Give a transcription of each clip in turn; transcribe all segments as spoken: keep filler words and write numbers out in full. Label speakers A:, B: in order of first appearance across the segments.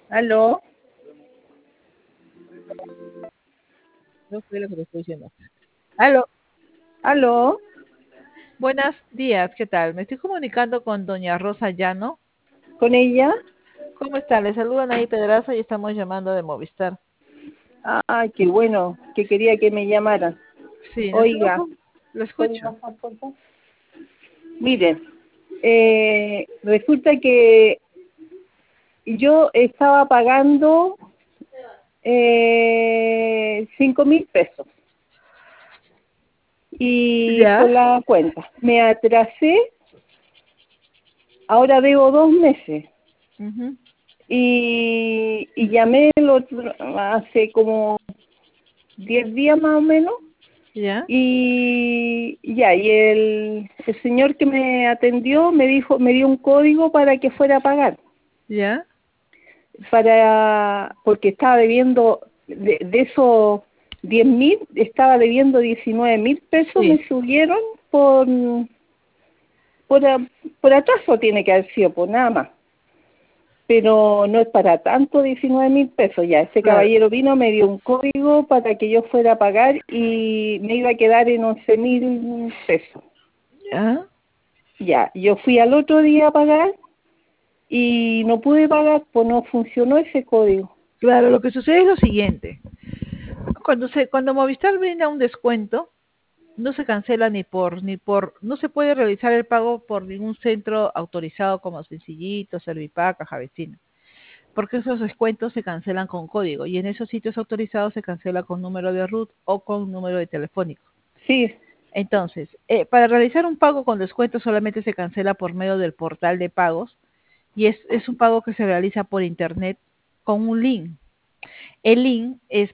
A: Aló,
B: No fue lo que te estoy diciendo. Aló,
A: aló,
B: buenos días, ¿qué tal? Me estoy comunicando con doña Rosa Llano.
A: ¿con ella?
B: ¿Cómo está? Le saludan ahí Pedraza y estamos llamando de Movistar.
A: Ay, qué bueno, que quería que me llamaran.
B: Sí, nos hemos...
A: Oiga,
B: com- Lo
A: ¿puede
B: escucho.
A: bajar, por favor? Miren, eh, resulta que yo estaba pagando eh, cinco mil pesos y
B: ¿Ya?
A: por la cuenta. Me atrasé, ahora debo dos meses.
B: Ujú.
A: Y, y llamé el otro, hace como diez días más o menos.
B: ¿Ya?
A: Y ya, y el, el señor que me atendió me dijo, me dio un código para que fuera a pagar,
B: ¿Ya?
A: para, porque estaba debiendo, de, de esos diez mil, estaba debiendo diecinueve mil pesos,
B: Sí.
A: me subieron por, por, a- por atraso tiene que haber sido, por nada más. Pero no es para tanto diecinueve mil pesos ya. Ese
B: Claro.
A: caballero vino, me dio un código para que yo fuera a pagar y me iba a quedar en once mil pesos.
B: ¿Ya?
A: Ya, yo fui al otro día a pagar y no pude pagar, pues no funcionó ese código.
B: Claro, lo que sucede es lo siguiente. Cuando se, cuando Movistar brinda un descuento, no se cancela ni por, ni por, no se puede realizar el pago por ningún centro autorizado como Sencillito, Servipack, Caja Vecina. Porque esos descuentos se cancelan con código y en esos sitios autorizados se cancela con número de root o con número de telefónico.
A: Sí,
B: Entonces, eh, para realizar un pago con descuento solamente se cancela por medio del portal de pagos y es, es un pago que se realiza por internet con un link. El link es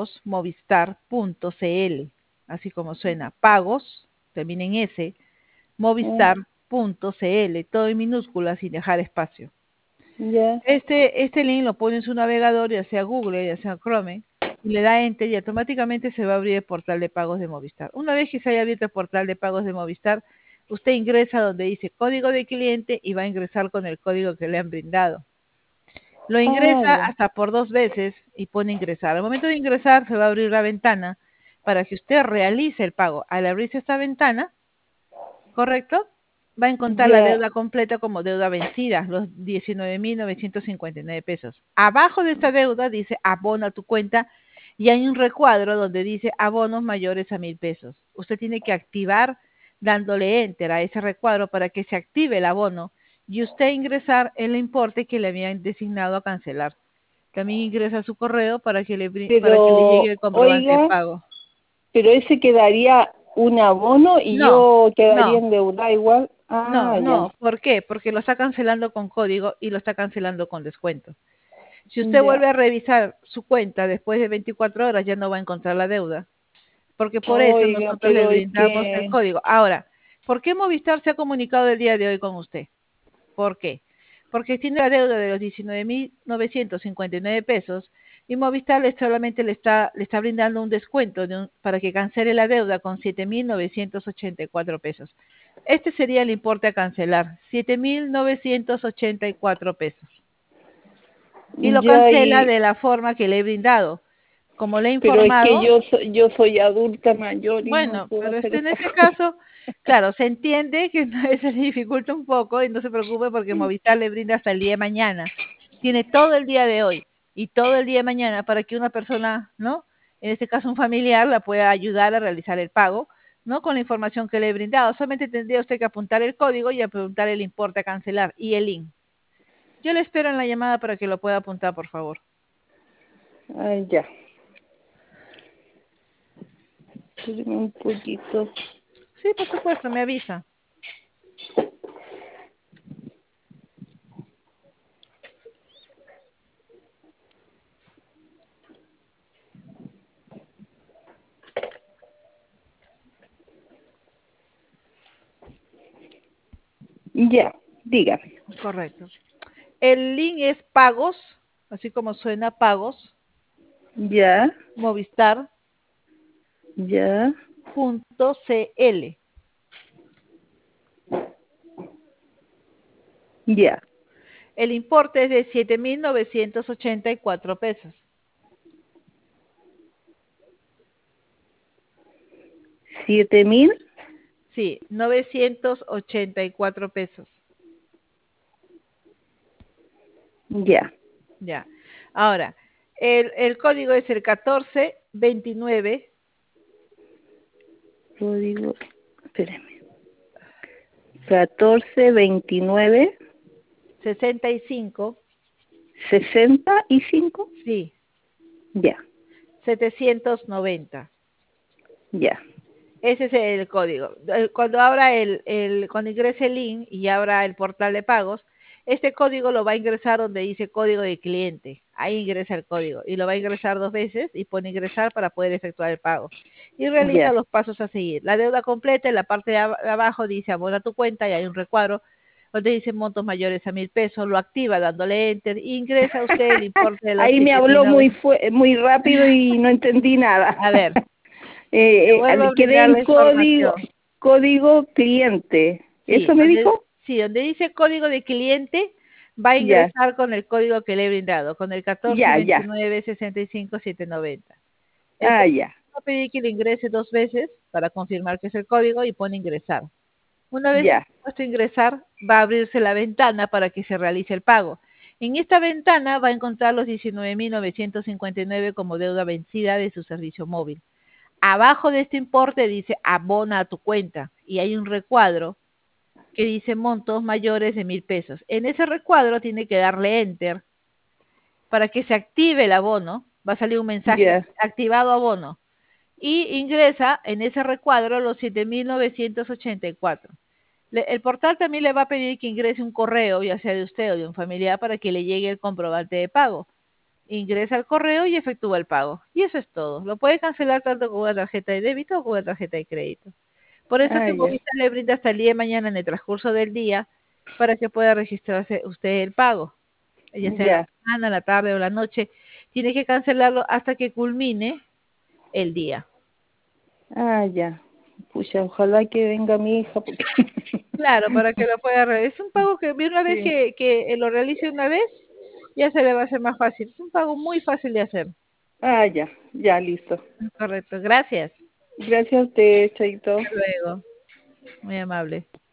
B: pagosmovistar.cl, así como suena, pagos, termina en S,
A: mm,
B: movistar.cl, todo en minúsculas sin dejar espacio.
A: ya.
B: Este, este link lo pone en su navegador, ya sea Google, ya sea Chrome, y le da Enter y automáticamente se va a abrir el portal de pagos de Movistar. Una vez que se haya abierto el portal de pagos de Movistar, usted ingresa donde dice código de cliente y va a ingresar con el código que le han brindado. Lo
A: Ah,
B: ingresa
A: ya.
B: hasta por dos veces y pone ingresar. Al momento de ingresar se va a abrir la ventana para que usted realice el pago. Al abrirse esta ventana, ¿correcto? Va a encontrar la
A: Ya.
B: deuda completa como deuda vencida, los diecinueve mil novecientos cincuenta y nueve pesos. Abajo de esta deuda dice abono a tu cuenta y hay un recuadro donde dice abonos mayores a mil pesos. Usted tiene que activar dándole enter a ese recuadro para que se active el abono y usted ingresar el importe que le habían designado a cancelar. También ingresa su correo para que le, bri- para que le llegue
A: Pero,
B: el comprobante de
A: oiga,
B: pago.
A: pero ese quedaría un abono y
B: No,
A: yo quedaría
B: no.
A: endeudada igual.
B: No,
A: Ah, ya.
B: no, ¿por qué? Porque lo está cancelando con código y lo está cancelando con descuento. Si usted
A: Ya.
B: vuelve a revisar su cuenta después de veinticuatro horas, ya no va a encontrar la deuda, porque por eso
A: Oiga,
B: nosotros le
A: pero es
B: brindamos el
A: que...
B: código. Ahora, ¿por qué Movistar se ha comunicado el día de hoy con usted? ¿Por qué? Porque tiene la deuda de los diecinueve mil novecientos cincuenta y nueve pesos y Movistar le solamente le está, le está brindando un descuento de un- para que cancele la deuda con siete mil novecientos ochenta y cuatro pesos. Este sería el importe a cancelar, siete mil novecientos ochenta y cuatro pesos. Y lo
A: Ya,
B: cancela
A: y...
B: de la forma que le he brindado. Como le he
A: Pero es que
B: informado,
A: yo soy, yo soy adulta mayor y no
B: bueno,
A: puedo
B: pero
A: hacer
B: este, en
A: esas
B: este
A: cosas.
B: caso, claro, se entiende que a veces le dificulta un poco y no se preocupe porque Movistar le brinda hasta el día de mañana. Tiene todo el día de hoy y todo el día de mañana para que una persona, ¿no? En este caso un familiar, la pueda ayudar a realizar el pago, ¿no? Con la información que le he brindado. Solamente tendría usted que apuntar el código y apuntar el importe a cancelar y el link. Yo le espero en la llamada para que lo pueda apuntar, por favor.
A: Ay, ya. Espérame un poquito.
B: Sí, por supuesto, me avisa.
A: Ya, dígame.
B: Correcto. El link es pagos, así como suena pagos,
A: Ya, ya,
B: movistar.cl.
A: ya.
B: El importe es de siete mil novecientos ochenta y cuatro pesos.
A: ¿Siete mil?
B: Sí, novecientos ochenta y cuatro pesos.
A: Ya.
B: Ya. Ahora, el, el código es el catorce veintinueve.
A: Código, espérame. catorce veintinueve.
B: sesenta y cinco.
A: ¿sesenta y cinco?
B: Sí.
A: Ya.
B: setecientos noventa.
A: Ya.
B: Ese es el código. Cuando abra el, el, cuando ingrese el link y abra el portal de pagos, este código lo va a ingresar donde dice código de cliente. Ahí ingresa el código y lo va a ingresar dos veces y pone ingresar para poder efectuar el pago. Y realiza
A: Ya.
B: los pasos a seguir. La deuda completa en la parte de abajo dice abona tu cuenta y hay un recuadro donde dice montos mayores a mil pesos, lo activa dándole enter, e ingresa usted el importe de los
A: Ahí me
B: siete mil
A: habló muy
B: novecientos.
A: fue, muy rápido y no entendí nada.
B: A ver, te
A: eh,
B: vuelvo a
A: eh, quedé
B: brindar
A: en
B: la
A: código,
B: información.
A: código cliente.
B: Sí,
A: ¿Eso me
B: donde,
A: dijo?
B: sí, donde dice código de cliente, va a
A: Ya,
B: ingresar con el código que le he brindado, con el catorce
A: ya, ya.
B: veintinueve sesenta y cinco setecientos noventa. El
A: Ah,
B: código
A: ya,
B: va a pedir que le ingrese dos veces para confirmar que es el código y pone ingresar. Una vez
A: ya,
B: puesto ingresar, va a abrirse la ventana para que se realice el pago. En esta ventana va a encontrar los diecinueve mil novecientos cincuenta y nueve como deuda vencida de su servicio móvil. Abajo de este importe dice abona a tu cuenta y hay un recuadro que dice montos mayores de mil pesos. En ese recuadro tiene que darle enter para que se active el abono. Va a salir un mensaje
A: ya.
B: activado abono y ingresa en ese recuadro los siete mil novecientos ochenta y cuatro. Le, el portal también le va a pedir que ingrese un correo, ya sea de usted o de un familiar, para que le llegue el comprobante de pago. Ingresa al correo y efectúa el pago. Y eso es todo. Lo puede cancelar tanto con una tarjeta de débito o con una tarjeta de crédito. Por eso es
A: Ah,
B: que
A: ya,
B: Movistar le brinda hasta el día de mañana en el transcurso del día para que pueda registrarse usted el pago, ya sea en la
A: ya.
B: mañana, la tarde o la noche. Tiene que cancelarlo hasta que culmine el día.
A: Ah, ya. Pucha, ojalá que venga mi hija porque...
B: Claro, para que lo pueda realizar. Es un pago que una vez
A: Sí.
B: que, que lo realice una vez, ya se le va a hacer más fácil. Es un pago muy fácil de hacer.
A: Ah, ya, ya, listo.
B: Correcto, gracias.
A: Gracias a usted, Chaito.
B: Hasta luego. Muy amable.